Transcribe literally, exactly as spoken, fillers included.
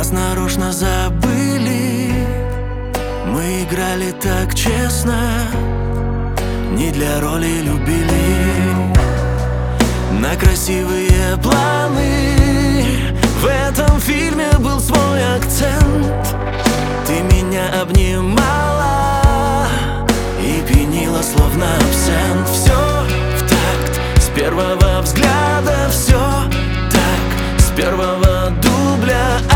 нас нарочно забыли. Мы играли так честно, не для роли любили. На красивые планы в этом фильме был свой акцент. Ты меня обнимала и пьянила, словно абсент. Все в такт, с первого взгляда все так, с первого дубля.